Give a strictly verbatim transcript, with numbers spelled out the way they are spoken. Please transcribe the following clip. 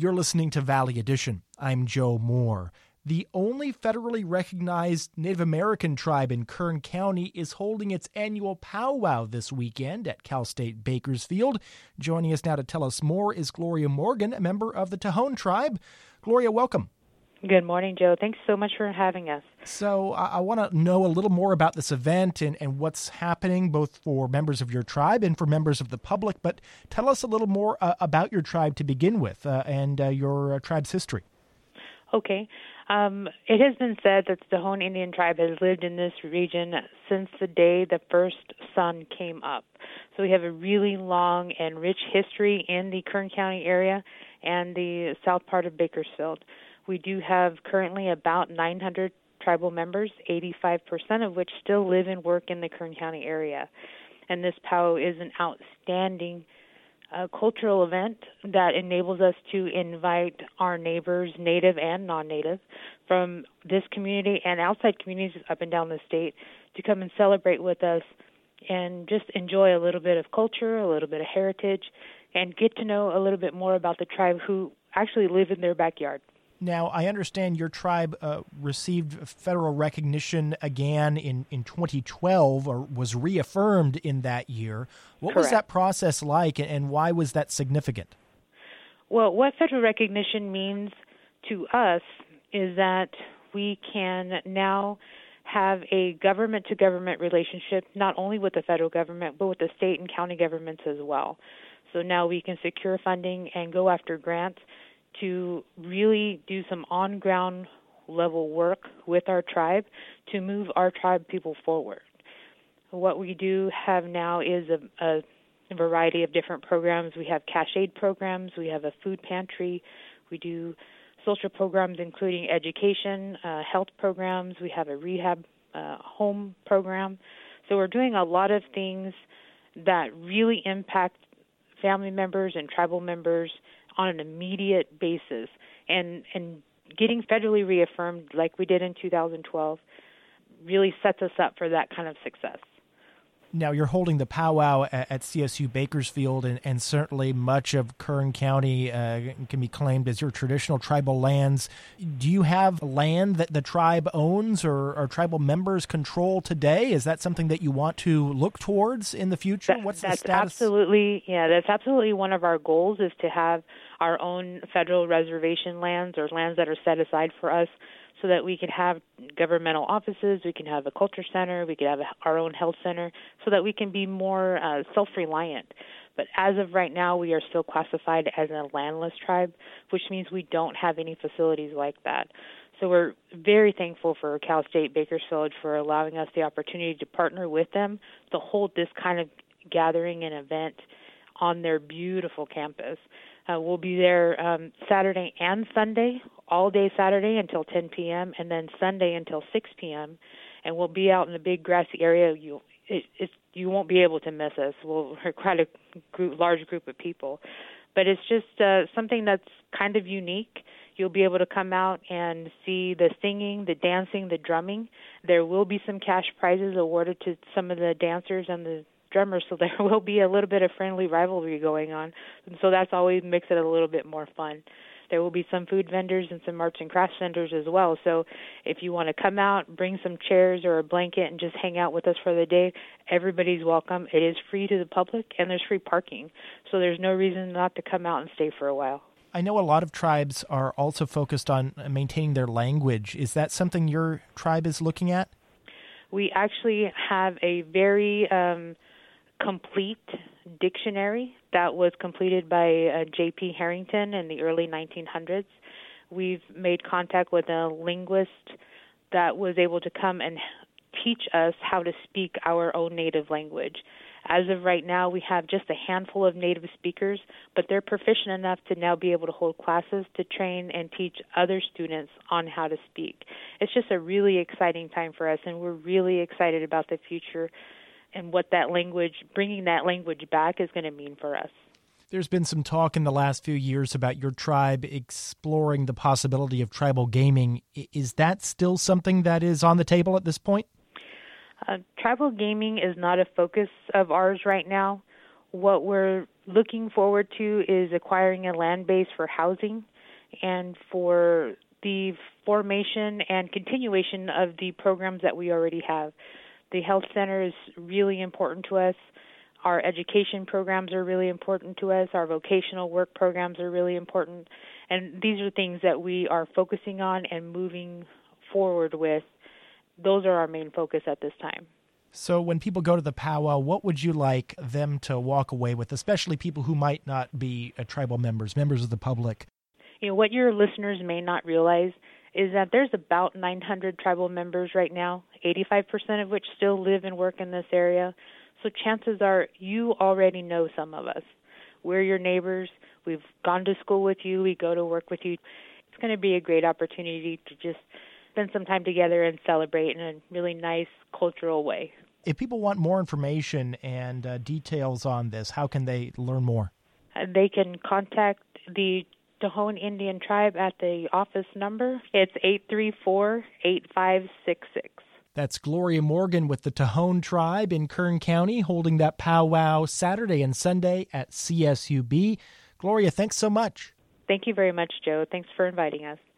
You're listening to Valley Edition. I'm Joe Moore. The only federally recognized Native American tribe in Kern County is holding its annual powwow this weekend at Cal State Bakersfield. Joining us now to tell us more is Gloria Morgan, a member of the Tohono tribe. Gloria, welcome. Good morning, Joe. Thanks so much for having us. So I, I want to know a little more about this event and, and what's happening, both for members of your tribe and for members of the public. But tell us a little more uh, about your tribe to begin with uh, and uh, your uh, tribe's history. Okay. Um, it has been said that the Tohono Indian tribe has lived in this region since the day the first sun came up. So we have a really long and rich history in the Kern County area and the south part of Bakersfield. We do have currently about nine hundred tribal members, eighty-five percent of which still live and work in the Kern County area. And this powwow is an outstanding uh, cultural event that enables us to invite our neighbors, native and non-native, from this community and outside communities up and down the state to come and celebrate with us and just enjoy a little bit of culture, a little bit of heritage, and get to know a little bit more about the tribe who actually live in their backyard. Now, I understand your tribe uh, received federal recognition again in, in twenty twelve, or was reaffirmed in that year. What Correct. was that process like, and why was that significant? Well, what federal recognition means to us is that we can now have a government-to-government relationship, not only with the federal government, but with the state and county governments as well. So now we can secure funding and go after grants to really do some on-ground level work with our tribe to move our tribe people forward. What we do have now is a, a variety of different programs. We have cash aid programs, we have a food pantry, we do social programs including education, uh, health programs, we have a rehab uh, home program. So we're doing a lot of things that really impact family members and tribal members on an immediate basis, and and getting federally reaffirmed like we did in two thousand twelve really sets us up for that kind of success. Now, you're holding the powwow at, at C S U Bakersfield, and, and certainly much of Kern County uh, can be claimed as your traditional tribal lands. Do you have land that the tribe owns or, or tribal members control today? Is that something that you want to look towards in the future? That, What's that's the status? Absolutely, yeah, that's absolutely one of our goals, is to have our own federal reservation lands or lands that are set aside for us, so that we can have governmental offices, we can have a culture center, we can have our own health center, so that we can be more uh, self-reliant. But as of right now, we are still classified as a landless tribe, which means we don't have any facilities like that. So we're very thankful for Cal State Bakersfield for allowing us the opportunity to partner with them to hold this kind of gathering and event on their beautiful campus. Uh, we'll be there um, Saturday and Sunday, all day Saturday until ten p.m., and then Sunday until six p.m., and we'll be out in a big grassy area. You it, it, you won't be able to miss us. We'll we're quite a group, large group of people. But it's just uh, something that's kind of unique. You'll be able to come out and see the singing, the dancing, the drumming. There will be some cash prizes awarded to some of the dancers and the drummers, so there will be a little bit of friendly rivalry going on. And so that's always makes it a little bit more fun. There will be some food vendors and some arts and crafts vendors as well. So if you want to come out, bring some chairs or a blanket and just hang out with us for the day, everybody's welcome. It is free to the public, and there's free parking. So there's no reason not to come out and stay for a while. I know a lot of tribes are also focused on maintaining their language. Is that something your tribe is looking at? We actually have a very um, complete dictionary that was completed by uh, J P Harrington in the early nineteen hundreds. We've made contact with a linguist that was able to come and teach us how to speak our own native language. As of right now, we have just a handful of native speakers, but they're proficient enough to now be able to hold classes to train and teach other students on how to speak. It's just a really exciting time for us, and we're really excited about the future and what that language, bringing that language back, is going to mean for us. There's been some talk in the last few years about your tribe exploring the possibility of tribal gaming. Is that still something that is on the table at this point? Uh, tribal gaming is not a focus of ours right now. What we're looking forward to is acquiring a land base for housing and for the formation and continuation of the programs that we already have. The health center is really important to us. Our education programs are really important to us. Our vocational work programs are really important. And these are things that we are focusing on and moving forward with. Those are our main focus at this time. So when people go to the powwow, what would you like them to walk away with, especially people who might not be uh, tribal members, members of the public? You know, what your listeners may not realize is that there's about nine hundred tribal members right now, eighty-five percent of which still live and work in this area. So chances are you already know some of us. We're your neighbors. We've gone to school with you. We go to work with you. It's going to be a great opportunity to just spend some time together and celebrate in a really nice cultural way. If people want more information and uh, details on this, how can they learn more? Uh, they can contact the Tohono Indian Tribe at the office number. It's eight three four, eight five six six. That's Gloria Morgan with the Tohono Tribe in Kern County, holding that powwow Saturday and Sunday at C S U B. Gloria, thanks so much. Thank you very much, Joe. Thanks for inviting us.